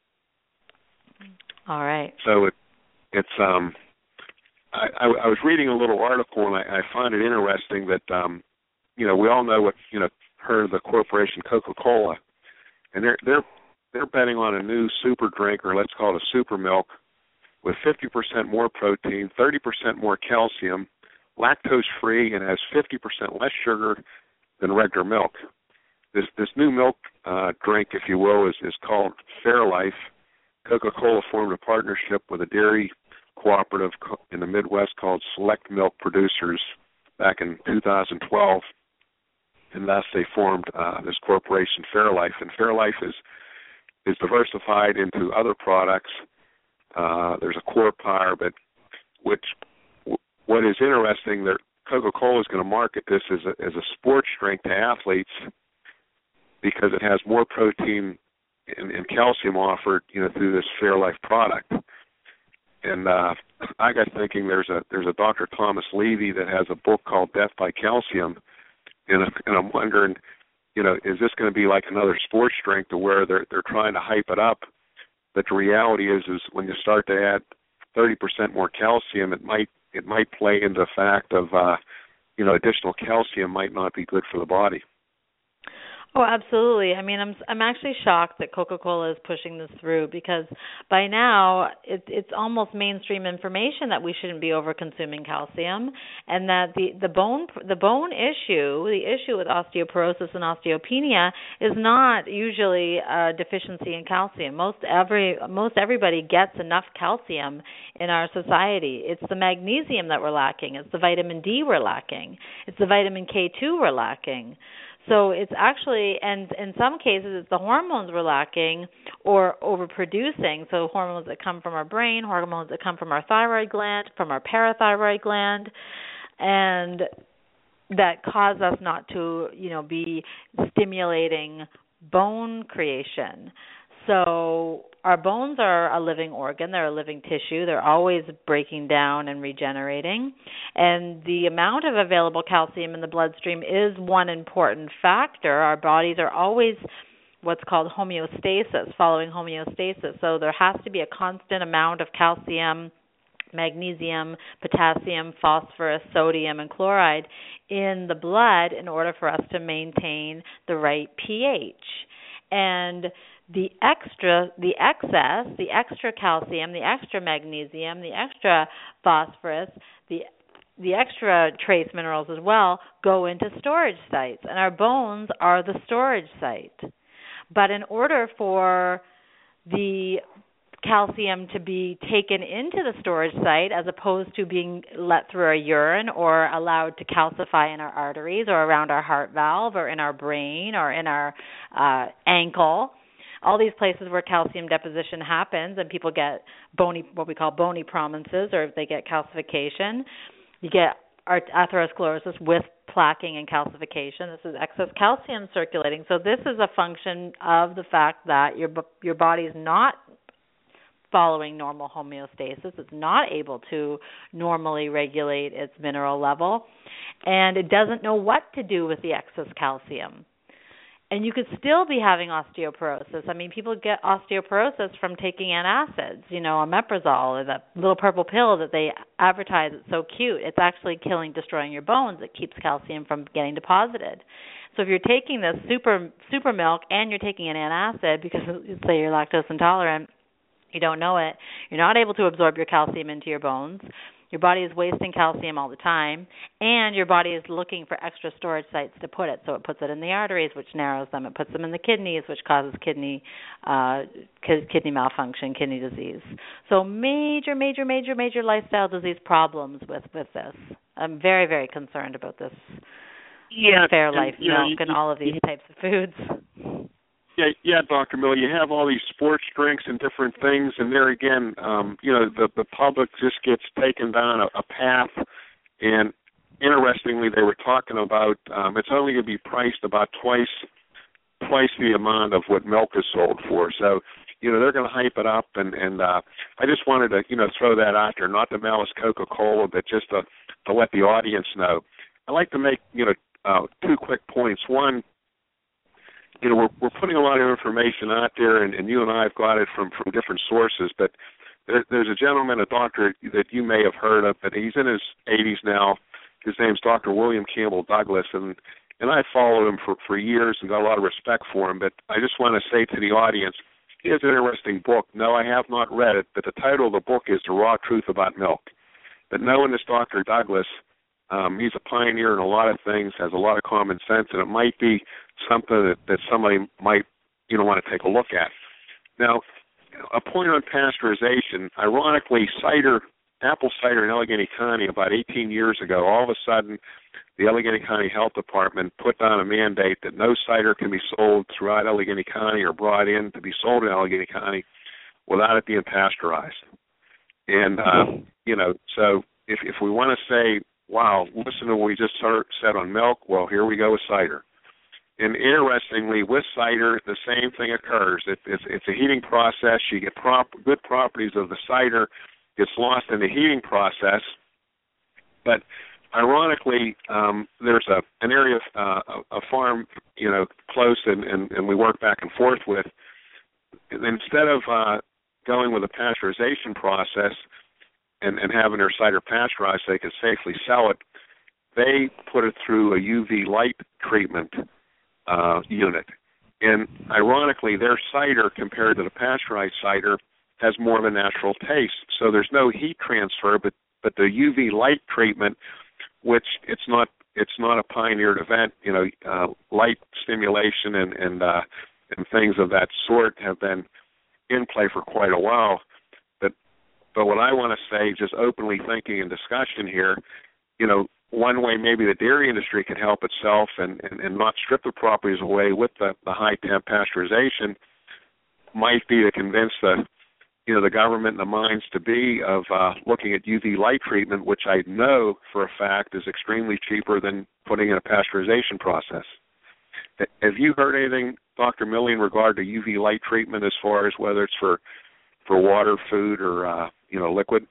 All right. So it's I was reading a little article, and I find it interesting that we all know what heard of the corporation Coca-Cola, and they're betting on a new super drink, or let's call it a super milk, with 50% more protein, 30% more calcium, lactose-free, and has 50% less sugar than regular milk. This new milk drink, if you will, is called Fairlife. Coca-Cola formed a partnership with a dairy cooperative in the Midwest called Select Milk Producers back in 2012, and thus they formed this corporation, Fairlife. And Fairlife is diversified into other products. There's a core power, but what is interesting, that Coca-Cola is going to market this as a sports drink to athletes because it has more protein and calcium offered, through this Fairlife product. And I got thinking, there's a Dr. Thomas Levy that has a book called Death by Calcium, and I'm wondering, is this going to be like another sports drink to where they're trying to hype it up? But the reality is when you start to add 30% more calcium, it might play into the fact of additional calcium might not be good for the body. Oh, absolutely. I mean, I'm actually shocked that Coca-Cola is pushing this through, because by now it's almost mainstream information that we shouldn't be over-consuming calcium, and that the bone issue, the issue with osteoporosis and osteopenia, is not usually a deficiency in calcium. Most everybody gets enough calcium in our society. It's the magnesium that we're lacking. It's the vitamin D we're lacking. It's the vitamin K2 we're lacking. So it's actually, and in some cases, it's the hormones we're lacking or overproducing. So hormones that come from our brain, hormones that come from our thyroid gland, from our parathyroid gland, and that cause us not to, be stimulating bone creation. So our bones are a living organ. They're a living tissue. They're always breaking down and regenerating. And the amount of available calcium in the bloodstream is one important factor. Our bodies are always what's called homeostasis, following homeostasis. So there has to be a constant amount of calcium, magnesium, potassium, phosphorus, sodium, and chloride in the blood in order for us to maintain the right pH. And the extra calcium, the extra magnesium, the extra phosphorus, the extra trace minerals as well go into storage sites, and our bones are the storage site. But in order for the calcium to be taken into the storage site as opposed to being let through our urine or allowed to calcify in our arteries or around our heart valve or in our brain or in our ankle, all these places where calcium deposition happens and people get what we call bony prominences, or if they get calcification, you get atherosclerosis with plaquing and calcification. This is excess calcium circulating. So this is a function of the fact that your body is not following normal homeostasis. It's not able to normally regulate its mineral level, and it doesn't know what to do with the excess calcium. And you could still be having osteoporosis. I mean, people get osteoporosis from taking antacids, omeprazole, or that little purple pill that they advertise. It's so cute. It's actually destroying your bones. It keeps calcium from getting deposited. So if you're taking this super milk and you're taking an antacid because, say, you're lactose intolerant, you don't know it, you're not able to absorb your calcium into your bones. Your body is wasting calcium all the time, and your body is looking for extra storage sites to put it. So it puts it in the arteries, which narrows them. It puts them in the kidneys, which causes kidney malfunction, kidney disease. So major lifestyle disease problems with this. I'm very, very concerned about this Fairlife milk and all of these types of foods. Yeah, Dr. Miller, you have all these sports drinks and different things, and there again, the public just gets taken down a path. And interestingly, they were talking about it's only going to be priced about twice the amount of what milk is sold for. So, they're going to hype it up, and I just wanted to, throw that out there, not to malice Coca-Cola, but just to let the audience know. I'd like to make, two quick points. One, we're putting a lot of information out there, and you and I have got it from different sources, but there's a gentleman, a doctor that you may have heard of, but he's in his 80s now. His name's Dr. William Campbell Douglas, and I followed him for years and got a lot of respect for him, but I just want to say to the audience, he has an interesting book. No, I have not read it, but the title of the book is The Raw Truth About Milk. But knowing this Dr. Douglas, he's a pioneer in a lot of things, has a lot of common sense, and it might be something that somebody might, want to take a look at. Now, a point on pasteurization, ironically, apple cider in Allegheny County about 18 years ago, all of a sudden, the Allegheny County Health Department put down a mandate that no cider can be sold throughout Allegheny County or brought in to be sold in Allegheny County without it being pasteurized. And, so if we want to say, wow, listen to what we just said on milk, well, here we go with cider. And interestingly, with cider, the same thing occurs. It's a heating process. You get good properties of the cider. Gets lost in the heating process. But ironically, there's an area, a farm, close, and we work back and forth with. And instead of going with a pasteurization process and having their cider pasteurized so they can safely sell it, they put it through a UV light treatment unit. And ironically, their cider compared to the pasteurized cider has more of a natural taste. So there's no heat transfer, but the UV light treatment, which it's not a pioneered event, light stimulation and things of that sort have been in play for quite a while. But what I want to say, just openly thinking and discussion here, one way maybe the dairy industry can help itself and not strip the properties away with the high temp pasteurization might be to convince the government and the minds to be of looking at UV light treatment, which I know for a fact is extremely cheaper than putting in a pasteurization process. Have you heard anything, Dr. Milley, in regard to UV light treatment as far as whether it's for water, food, or liquid?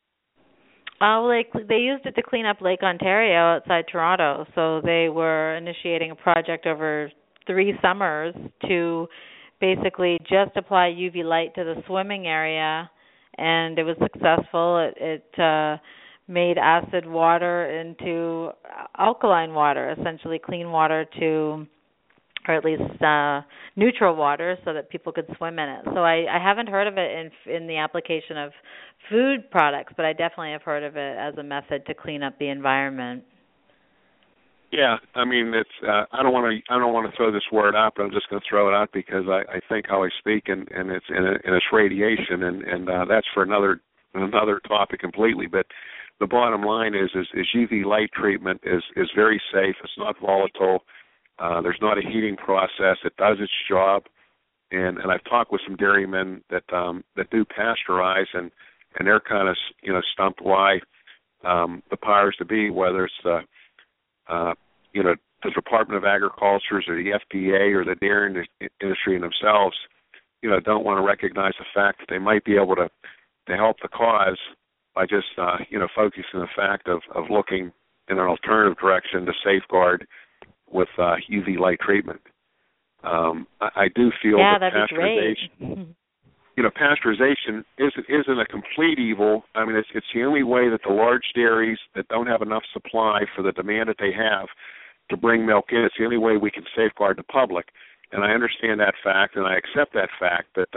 They used it to clean up Lake Ontario outside Toronto. So they were initiating a project over 3 summers to basically just apply UV light to the swimming area, and it was successful. It made acid water into alkaline water, essentially clean water or at least neutral water so that people could swim in it. So I haven't heard of it in the application of food products, but I definitely have heard of it as a method to clean up the environment. Yeah, I mean, it's. I don't want to throw this word out, but I'm just going to throw it out because I think how I speak, and it's radiation, and that's for another topic completely. But the bottom line is UV light treatment is very safe. It's not volatile. There's not a heating process. It does its job, and I've talked with some dairymen that do pasteurize, and they're kind of stumped why the powers to be, whether it's the Department of Agriculture or the FDA or the dairy industry in themselves, don't want to recognize the fact that they might be able to help the cause by just focusing on the fact of looking in an alternative direction to safeguard with UV light treatment. I do feel that pasteurization, pasteurization isn't a complete evil. I mean, it's the only way that the large dairies that don't have enough supply for the demand that they have to bring milk in, it's the only way we can safeguard the public. And I understand that fact, and I accept that fact. But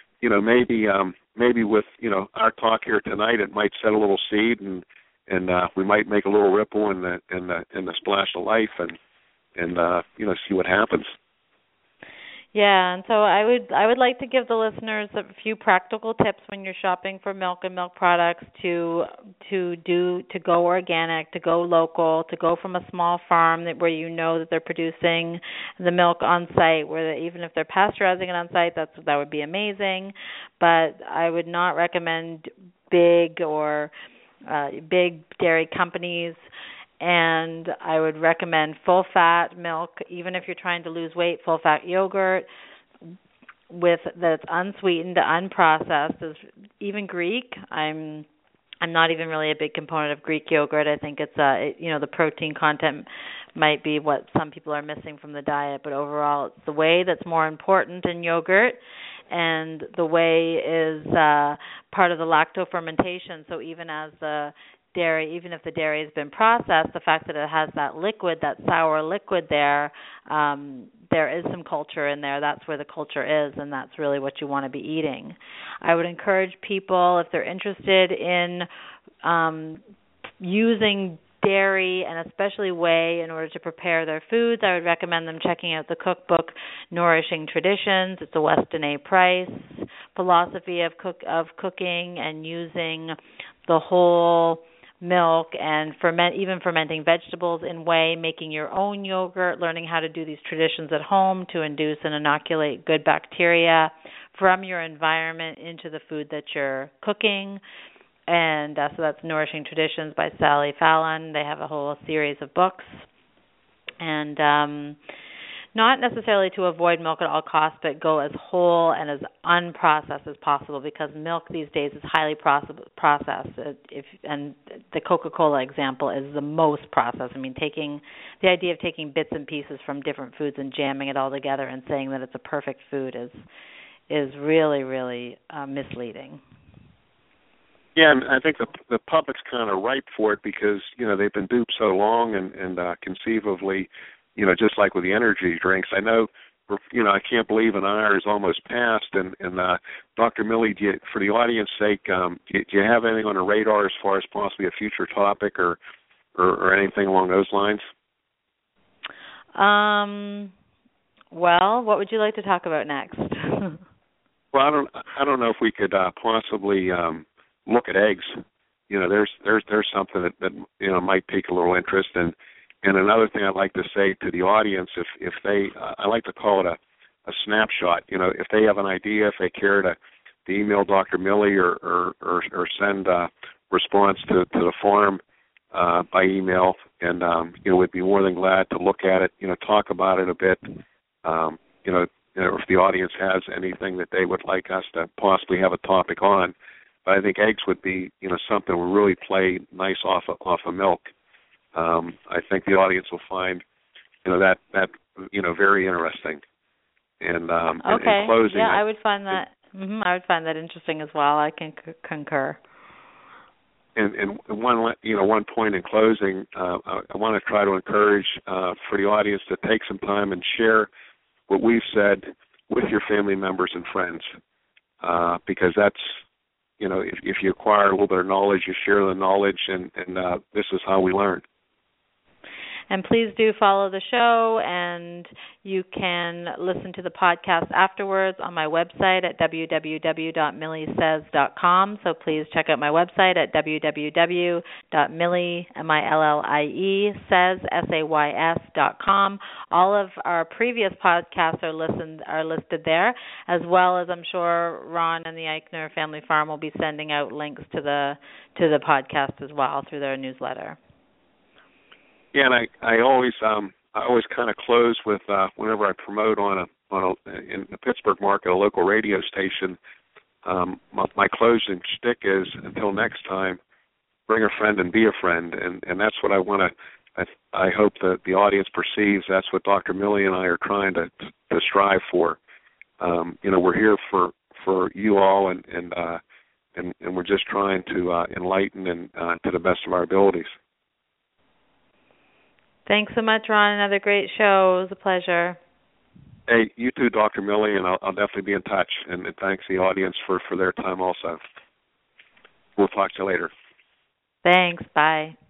maybe with our talk here tonight, it might set a little seed, and we might make a little ripple in the splash of life, and see what happens. Yeah, and so I would like to give the listeners a few practical tips when you're shopping for milk and milk products to go organic, to go local, to go from a small farm where you know that they're producing the milk on site, even if they're pasteurizing it on site, that would be amazing. But I would not recommend big dairy companies. And I would recommend full-fat milk, even if you're trying to lose weight. Full-fat yogurt that's unsweetened, unprocessed. Even Greek. I'm not even really a big component of Greek yogurt. I think it's the protein content might be what some people are missing from the diet, but overall, it's the whey that's more important in yogurt. And the whey is part of the lactofermentation. So even as the dairy, even if the dairy has been processed, the fact that it has that liquid, that sour liquid there is some culture in there. That's where the culture is, and that's really what you want to be eating. I would encourage people, if they're interested in using dairy and especially whey in order to prepare their foods, I would recommend them checking out the cookbook Nourishing Traditions. It's a Weston A. Price philosophy of cooking and using the whole milk and fermenting vegetables in whey, making your own yogurt, learning how to do these traditions at home to induce and inoculate good bacteria from your environment into the food that you're cooking. And so that's Nourishing Traditions by Sally Fallon. They have a whole series of books. And not necessarily to avoid milk at all costs, but go as whole and as unprocessed as possible, because milk these days is highly processed. And the Coca-Cola example is the most processed. I mean, the idea of taking bits and pieces from different foods and jamming it all together and saying that it's a perfect food is really, really misleading. Yeah, and I think the public's kind of ripe for it because, they've been duped so long and conceivably, just like with the energy drinks. I know, I can't believe an hour is almost past. And Dr. Millie, for the audience sake, do you have anything on the radar as far as possibly a future topic or anything along those lines? Well, what would you like to talk about next? Well, I don't know if we could possibly look at eggs. There's something that might pique a little interest. And another thing I'd like to say to the audience, if they, I like to call it a snapshot. If they have an idea, if they care to email Dr. Millie or send a response to the farm by email, and we'd be more than glad to look at it. Talk about it a bit. If the audience has anything that they would like us to possibly have a topic on. But I think eggs would be something would really play nice off of milk. I think the audience will find that very interesting. And okay. In closing, I would find that. I would find that interesting as well. I can concur. And one point in closing, I want to try to encourage for the audience to take some time and share what we've said with your family members and friends, because that's if you acquire a little bit of knowledge, you share the knowledge, and this is how we learn. And please do follow the show, and you can listen to the podcast afterwards on my website at www.milliesays.com. So please check out my website at www.milliesays.com. All of our previous podcasts are listed there, as well as I'm sure Ron and the Eichner Family Farm will be sending out links to the podcast as well through their newsletter. Yeah, and I always kind of close with whenever I promote in the Pittsburgh market a local radio station. My closing shtick is, until next time, bring a friend and be a friend, and that's what I want to. I hope that the audience perceives that's what Dr. Millie and I are trying to strive for. We're here for you all, and we're just trying to enlighten and to the best of our abilities. Thanks so much, Ron. Another great show. It was a pleasure. Hey, you too, Dr. Millie, and I'll definitely be in touch. And thanks the audience for their time also. We'll talk to you later. Thanks. Bye.